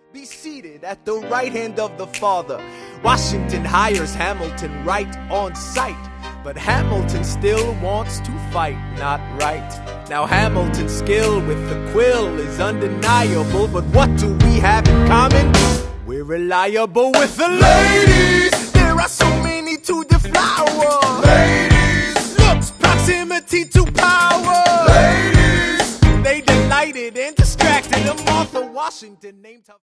be seated at the right hand of the Father. Washington hires Hamilton right on sight, but Hamilton still wants to fight, not right. Now Hamilton's skill with the quill is undeniable, but what do we have in common? We're reliable with the ladies. There are so many to deflower. Ladies. Looks, proximity to power. Ladies. They delighted and distracted. A Martha Washington named her